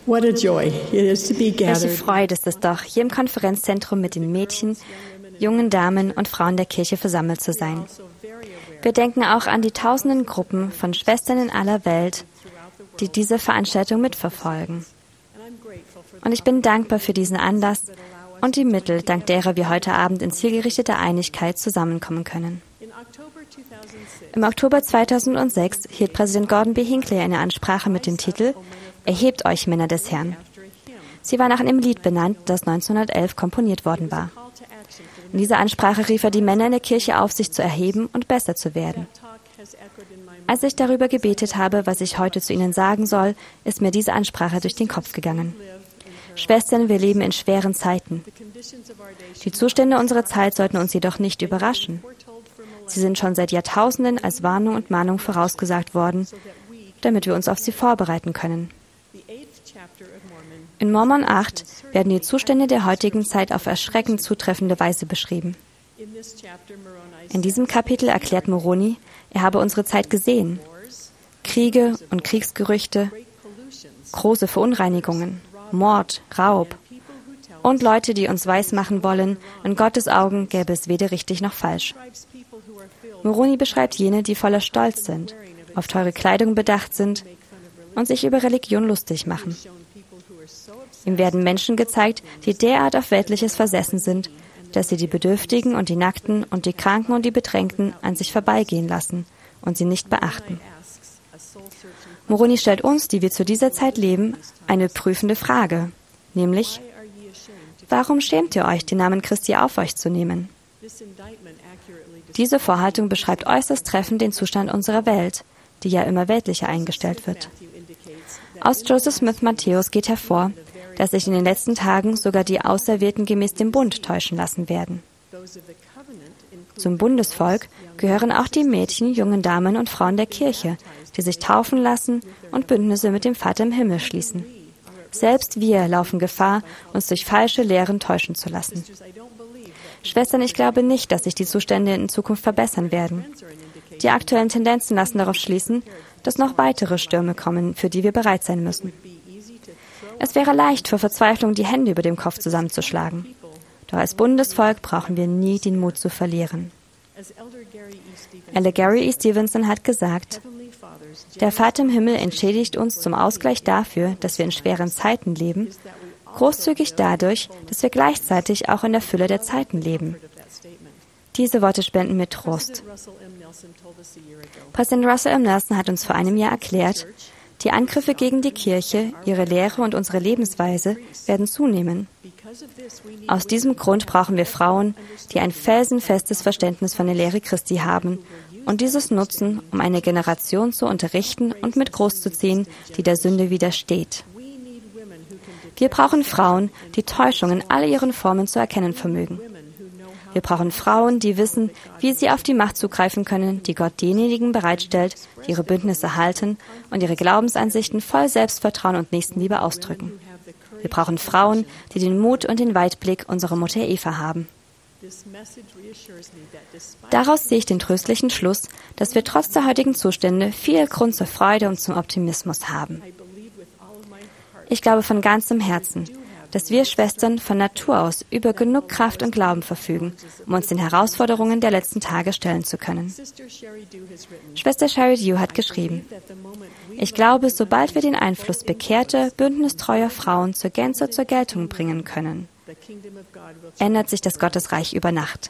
What a joy it is to be Welche gathered. Freude ist es doch, hier im Konferenzzentrum mit den Mädchen, jungen Damen und Frauen der Kirche versammelt zu sein. Wir denken auch an die tausenden Gruppen von Schwestern in aller Welt, die diese Veranstaltung mitverfolgen. Und ich bin dankbar für diesen Anlass und die Mittel, dank derer wir heute Abend in zielgerichteter Einigkeit zusammenkommen können. Im Oktober 2006 hielt Präsident Gordon B. Hinckley eine Ansprache mit dem Titel »Erhebt euch, Männer des Herrn«. Sie war nach einem Lied benannt, das 1911 komponiert worden war. In dieser Ansprache rief er die Männer in der Kirche auf, sich zu erheben und besser zu werden. Als ich darüber gebetet habe, was ich heute zu Ihnen sagen soll, ist mir diese Ansprache durch den Kopf gegangen. Schwestern, wir leben in schweren Zeiten. Die Zustände unserer Zeit sollten uns jedoch nicht überraschen. Sie sind schon seit Jahrtausenden als Warnung und Mahnung vorausgesagt worden, damit wir uns auf sie vorbereiten können. In Mormon 8 werden die Zustände der heutigen Zeit auf erschreckend zutreffende Weise beschrieben. In diesem Kapitel erklärt Moroni, er habe unsere Zeit gesehen. Kriege und Kriegsgerüchte, große Verunreinigungen, Mord, Raub und Leute, die uns weismachen wollen, in Gottes Augen gäbe es weder richtig noch falsch. Moroni beschreibt jene, die voller Stolz sind, auf teure Kleidung bedacht sind und sich über Religion lustig machen. Ihm werden Menschen gezeigt, die derart auf Weltliches versessen sind, dass sie die Bedürftigen und die Nackten und die Kranken und die Bedrängten an sich vorbeigehen lassen und sie nicht beachten. Moroni stellt uns, die wir zu dieser Zeit leben, eine prüfende Frage, nämlich, warum schämt ihr euch, den Namen Christi auf euch zu nehmen? Diese Vorhaltung beschreibt äußerst treffend den Zustand unserer Welt, die ja immer weltlicher eingestellt wird. Aus Joseph Smith Matthäus geht hervor, dass sich in den letzten Tagen sogar die Auserwählten gemäß dem Bund täuschen lassen werden. Zum Bundesvolk gehören auch die Mädchen, jungen Damen und Frauen der Kirche, die sich taufen lassen und Bündnisse mit dem Vater im Himmel schließen. Selbst wir laufen Gefahr, uns durch falsche Lehren täuschen zu lassen. Schwestern, ich glaube nicht, dass sich die Zustände in Zukunft verbessern werden. Die aktuellen Tendenzen lassen darauf schließen, dass noch weitere Stürme kommen, für die wir bereit sein müssen. Es wäre leicht, vor Verzweiflung die Hände über dem Kopf zusammenzuschlagen. Doch als Bundesvolk brauchen wir nie den Mut zu verlieren. Elder Gary E. Stevenson hat gesagt, der Vater im Himmel entschädigt uns zum Ausgleich dafür, dass wir in schweren Zeiten leben, großzügig dadurch, dass wir gleichzeitig auch in der Fülle der Zeiten leben. Diese Worte spenden mir Trost. Präsident Russell M. Nelson hat uns vor einem Jahr erklärt, die Angriffe gegen die Kirche, ihre Lehre und unsere Lebensweise werden zunehmen. Aus diesem Grund brauchen wir Frauen, die ein felsenfestes Verständnis von der Lehre Christi haben und dieses nutzen, um eine Generation zu unterrichten und mit großzuziehen, die der Sünde widersteht. Wir brauchen Frauen, die Täuschung in all ihren Formen zu erkennen vermögen. Wir brauchen Frauen, die wissen, wie sie auf die Macht zugreifen können, die Gott denjenigen bereitstellt, die ihre Bündnisse halten und ihre Glaubensansichten voll Selbstvertrauen und Nächstenliebe ausdrücken. Wir brauchen Frauen, die den Mut und den Weitblick unserer Mutter Eva haben. Daraus sehe ich den tröstlichen Schluss, dass wir trotz der heutigen Zustände viel Grund zur Freude und zum Optimismus haben. Ich glaube von ganzem Herzen, dass wir Schwestern von Natur aus über genug Kraft und Glauben verfügen, um uns den Herausforderungen der letzten Tage stellen zu können. Schwester Sherry Dew hat geschrieben, ich glaube, sobald wir den Einfluss bekehrter, bündnistreuer Frauen zur Gänze zur Geltung bringen können, ändert sich das Gottesreich über Nacht.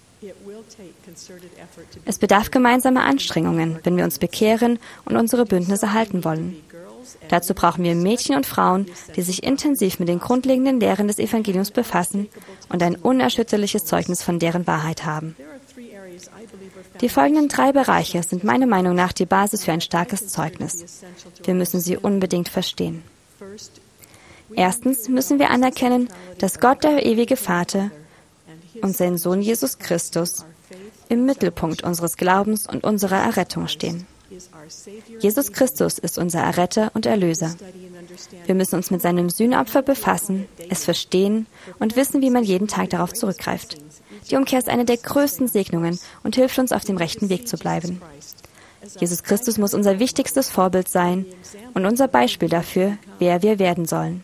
Es bedarf gemeinsamer Anstrengungen, wenn wir uns bekehren und unsere Bündnisse halten wollen. Dazu brauchen wir Mädchen und Frauen, die sich intensiv mit den grundlegenden Lehren des Evangeliums befassen und ein unerschütterliches Zeugnis von deren Wahrheit haben. Die folgenden 3 Bereiche sind meiner Meinung nach die Basis für ein starkes Zeugnis. Wir müssen sie unbedingt verstehen. Erstens müssen wir anerkennen, dass Gott, der ewige Vater, und sein Sohn Jesus Christus im Mittelpunkt unseres Glaubens und unserer Errettung stehen. Jesus Christus ist unser Erretter und Erlöser. Wir müssen uns mit seinem Sühnopfer befassen, es verstehen und wissen, wie man jeden Tag darauf zurückgreift. Die Umkehr ist eine der größten Segnungen und hilft uns, auf dem rechten Weg zu bleiben. Jesus Christus muss unser wichtigstes Vorbild sein und unser Beispiel dafür, wer wir werden sollen.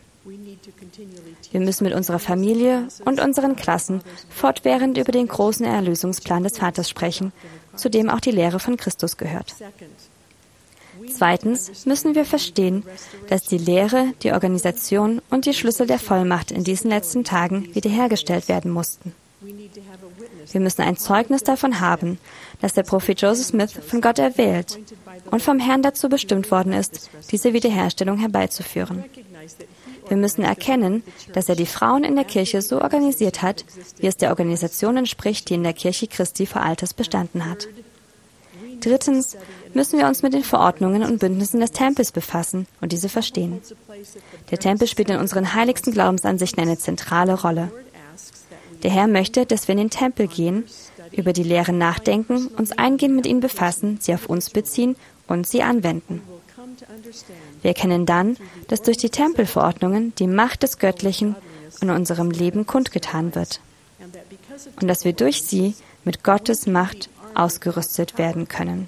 Wir müssen mit unserer Familie und unseren Klassen fortwährend über den großen Erlösungsplan des Vaters sprechen, zu dem auch die Lehre von Christus gehört. Zweitens müssen wir verstehen, dass die Lehre, die Organisation und die Schlüssel der Vollmacht in diesen letzten Tagen wiederhergestellt werden mussten. Wir müssen ein Zeugnis davon haben, dass der Prophet Joseph Smith von Gott erwählt und vom Herrn dazu bestimmt worden ist, diese Wiederherstellung herbeizuführen. Wir müssen erkennen, dass er die Frauen in der Kirche so organisiert hat, wie es der Organisation entspricht, die in der Kirche Christi vor Alters bestanden hat. Drittens müssen wir uns mit den Verordnungen und Bündnissen des Tempels befassen und diese verstehen. Der Tempel spielt in unseren heiligsten Glaubensansichten eine zentrale Rolle. Der Herr möchte, dass wir in den Tempel gehen, über die Lehren nachdenken, uns eingehend mit ihnen befassen, sie auf uns beziehen und sie anwenden. Wir erkennen dann, dass durch die Tempelverordnungen die Macht des Göttlichen in unserem Leben kundgetan wird und dass wir durch sie mit Gottes Macht ausgerüstet werden können.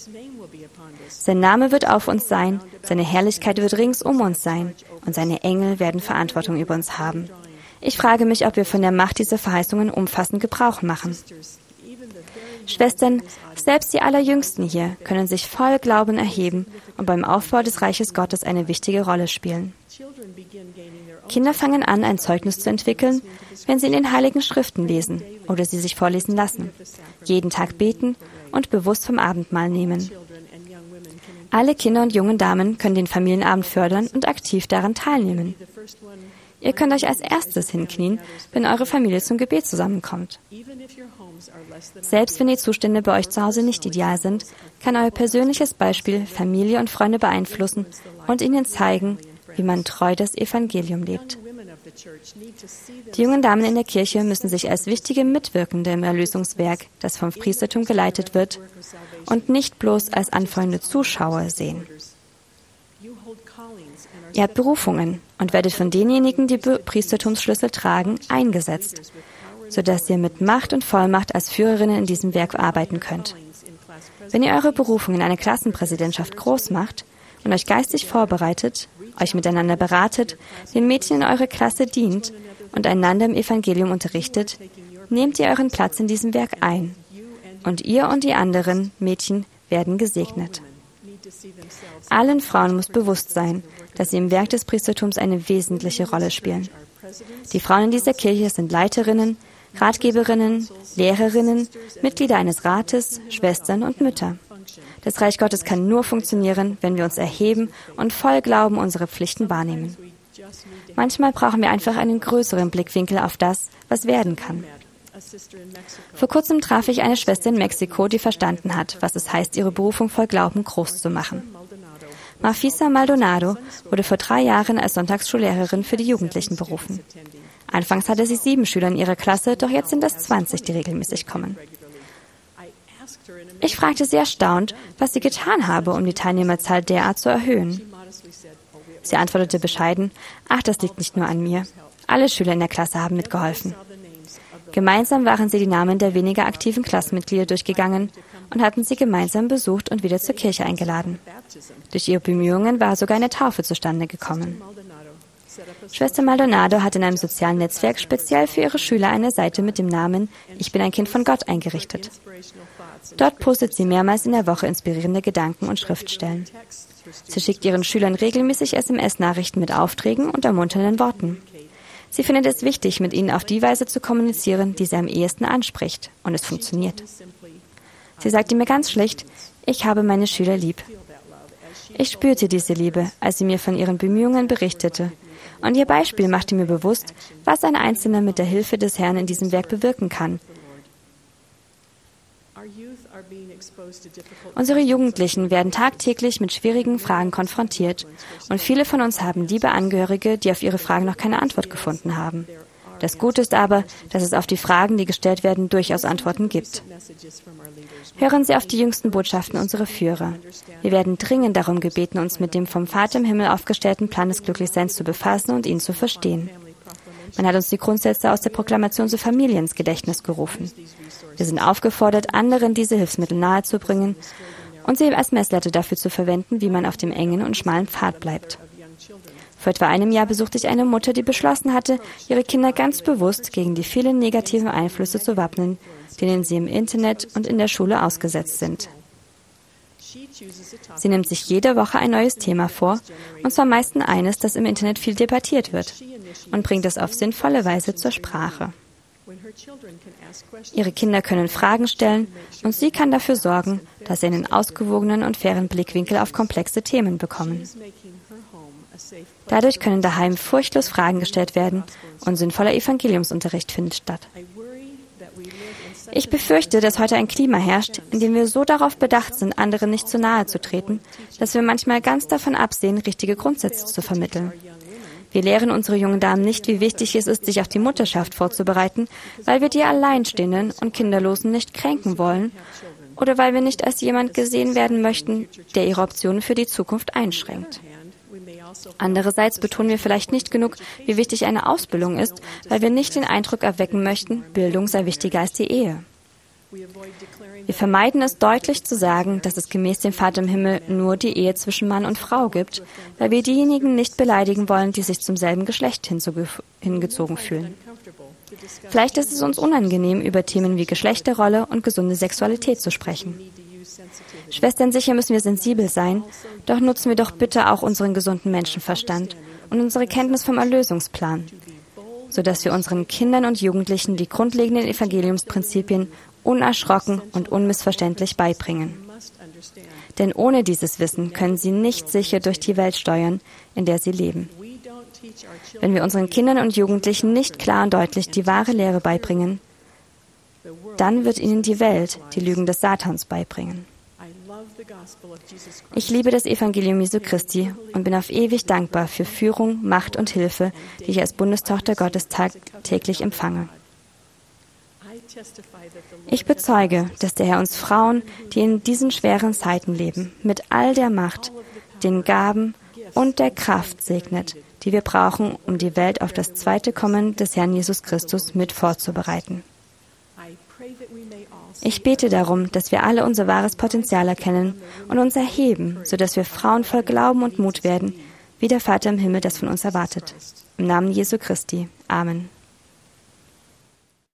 Sein Name wird auf uns sein, seine Herrlichkeit wird rings um uns sein und seine Engel werden Verantwortung über uns haben. Ich frage mich, ob wir von der Macht dieser Verheißungen umfassend Gebrauch machen. Schwestern, selbst die Allerjüngsten hier können sich voll Glauben erheben und beim Aufbau des Reiches Gottes eine wichtige Rolle spielen. Kinder fangen an, ein Zeugnis zu entwickeln, wenn sie in den Heiligen Schriften lesen oder sie sich vorlesen lassen, jeden Tag beten und bewusst vom Abendmahl nehmen. Alle Kinder und jungen Damen können den Familienabend fördern und aktiv daran teilnehmen. Ihr könnt euch als erstes hinknien, wenn eure Familie zum Gebet zusammenkommt. Selbst wenn die Zustände bei euch zu Hause nicht ideal sind, kann euer persönliches Beispiel Familie und Freunde beeinflussen und ihnen zeigen, wie man treu das Evangelium lebt. Die jungen Damen in der Kirche müssen sich als wichtige Mitwirkende im Erlösungswerk, das vom Priestertum geleitet wird, und nicht bloß als anfeuernde Zuschauer sehen. Ihr habt Berufungen und werdet von denjenigen, die Priestertumsschlüssel tragen, eingesetzt, sodass ihr mit Macht und Vollmacht als Führerinnen in diesem Werk arbeiten könnt. Wenn ihr eure Berufung in einer Klassenpräsidentschaft groß macht und euch geistig vorbereitet, euch miteinander beratet, den Mädchen in eurer Klasse dient und einander im Evangelium unterrichtet, nehmt ihr euren Platz in diesem Werk ein. Und ihr und die anderen Mädchen werden gesegnet. Allen Frauen muss bewusst sein, dass sie im Werk des Priestertums eine wesentliche Rolle spielen. Die Frauen in dieser Kirche sind Leiterinnen, Ratgeberinnen, Lehrerinnen, Mitglieder eines Rates, Schwestern und Mütter. Das Reich Gottes kann nur funktionieren, wenn wir uns erheben und voll Glauben unsere Pflichten wahrnehmen. Manchmal brauchen wir einfach einen größeren Blickwinkel auf das, was werden kann. Vor kurzem traf ich eine Schwester in Mexiko, die verstanden hat, was es heißt, ihre Berufung voll Glauben groß zu machen. Marfisa Maldonado wurde vor 3 Jahren als Sonntagsschullehrerin für die Jugendlichen berufen. Anfangs hatte sie 7 Schüler in ihrer Klasse, doch jetzt sind es 20, die regelmäßig kommen. Ich fragte sie erstaunt, was sie getan habe, um die Teilnehmerzahl derart zu erhöhen. Sie antwortete bescheiden, ach, das liegt nicht nur an mir. Alle Schüler in der Klasse haben mitgeholfen. Gemeinsam waren sie die Namen der weniger aktiven Klassenmitglieder durchgegangen und hatten sie gemeinsam besucht und wieder zur Kirche eingeladen. Durch ihre Bemühungen war sogar eine Taufe zustande gekommen. Schwester Maldonado hat in einem sozialen Netzwerk speziell für ihre Schüler eine Seite mit dem Namen »Ich bin ein Kind von Gott« eingerichtet. Dort postet sie mehrmals in der Woche inspirierende Gedanken und Schriftstellen. Sie schickt ihren Schülern regelmäßig SMS-Nachrichten mit Aufträgen und ermunternden Worten. Sie findet es wichtig, mit ihnen auf die Weise zu kommunizieren, die sie am ehesten anspricht. Und es funktioniert. Sie sagte mir ganz schlicht, ich habe meine Schüler lieb. Ich spürte diese Liebe, als sie mir von ihren Bemühungen berichtete. Und ihr Beispiel machte mir bewusst, was ein Einzelner mit der Hilfe des Herrn in diesem Werk bewirken kann. Unsere Jugendlichen werden tagtäglich mit schwierigen Fragen konfrontiert und viele von uns haben liebe Angehörige, die auf ihre Fragen noch keine Antwort gefunden haben. Das Gute ist aber, dass es auf die Fragen, die gestellt werden, durchaus Antworten gibt. Hören Sie auf die jüngsten Botschaften unserer Führer. Wir werden dringend darum gebeten, uns mit dem vom Vater im Himmel aufgestellten Plan des Glücklichseins zu befassen und ihn zu verstehen. Man hat uns die Grundsätze aus der Proklamation zur Familie ins Gedächtnis gerufen. Wir sind aufgefordert, anderen diese Hilfsmittel nahezubringen und sie als Messlatte dafür zu verwenden, wie man auf dem engen und schmalen Pfad bleibt. Vor etwa einem Jahr besuchte ich eine Mutter, die beschlossen hatte, ihre Kinder ganz bewusst gegen die vielen negativen Einflüsse zu wappnen, denen sie im Internet und in der Schule ausgesetzt sind. Sie nimmt sich jede Woche ein neues Thema vor, und zwar meistens eines, das im Internet viel debattiert wird, und bringt es auf sinnvolle Weise zur Sprache. Ihre Kinder können Fragen stellen, und sie kann dafür sorgen, dass sie einen ausgewogenen und fairen Blickwinkel auf komplexe Themen bekommen. Dadurch können daheim furchtlos Fragen gestellt werden und sinnvoller Evangeliumsunterricht findet statt. Ich befürchte, dass heute ein Klima herrscht, in dem wir so darauf bedacht sind, anderen nicht zu nahe zu treten, dass wir manchmal ganz davon absehen, richtige Grundsätze zu vermitteln. Wir lehren unsere jungen Damen nicht, wie wichtig es ist, sich auf die Mutterschaft vorzubereiten, weil wir die Alleinstehenden und Kinderlosen nicht kränken wollen oder weil wir nicht als jemand gesehen werden möchten, der ihre Optionen für die Zukunft einschränkt. Andererseits betonen wir vielleicht nicht genug, wie wichtig eine Ausbildung ist, weil wir nicht den Eindruck erwecken möchten, Bildung sei wichtiger als die Ehe. Wir vermeiden es deutlich zu sagen, dass es gemäß dem Vater im Himmel nur die Ehe zwischen Mann und Frau gibt, weil wir diejenigen nicht beleidigen wollen, die sich zum selben Geschlecht hingezogen fühlen. Vielleicht ist es uns unangenehm, über Themen wie Geschlechterrolle und gesunde Sexualität zu sprechen. Schwestern, sicher müssen wir sensibel sein, doch nutzen wir doch bitte auch unseren gesunden Menschenverstand und unsere Kenntnis vom Erlösungsplan, sodass wir unseren Kindern und Jugendlichen die grundlegenden Evangeliumsprinzipien unerschrocken und unmissverständlich beibringen. Denn ohne dieses Wissen können sie nicht sicher durch die Welt steuern, in der sie leben. Wenn wir unseren Kindern und Jugendlichen nicht klar und deutlich die wahre Lehre beibringen, dann wird ihnen die Welt die Lügen des Satans beibringen. Ich liebe das Evangelium Jesu Christi und bin auf ewig dankbar für Führung, Macht und Hilfe, die ich als Bundestochter Gottes tagtäglich empfange. Ich bezeuge, dass der Herr uns Frauen, die in diesen schweren Zeiten leben, mit all der Macht, den Gaben und der Kraft segnet, die wir brauchen, um die Welt auf das zweite Kommen des Herrn Jesus Christus mit vorzubereiten. Ich bete darum, dass wir alle unser wahres Potenzial erkennen und uns erheben, sodass wir Frauen voll Glauben und Mut werden, wie der Vater im Himmel das von uns erwartet. Im Namen Jesu Christi. Amen.